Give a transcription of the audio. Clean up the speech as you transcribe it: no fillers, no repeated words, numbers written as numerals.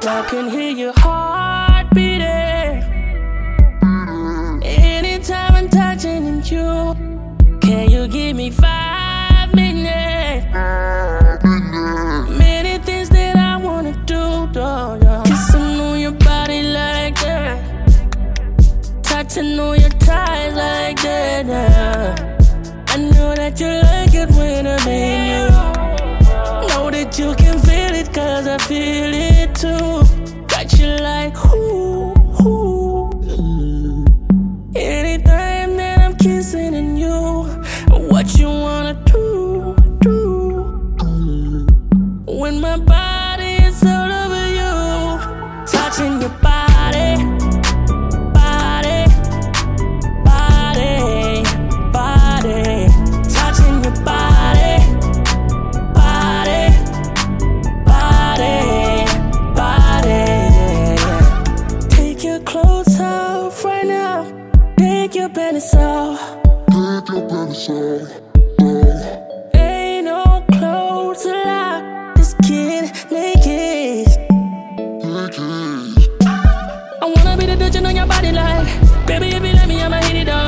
I can hear your heart beating anytime I'm touching you. Can you give me 5 minutes? Many things that I wanna do, dog. Kissing on your body like that, touching on your thighs like that. I know that you like it when I'm in you. Know that you can feel it, cause I feel it too. Got you like, ooh, ooh. Anytime that I'm kissing on you, what you wanna do, when my body is all over you, touching your body, body, body, body, touching your body, body, body, body. Take your clothes off right now, take your panties off. Ain't no clothes allowed, just get naked. I wanna be the Dutch on your body like, baby, if you let me, I'ma hit it up.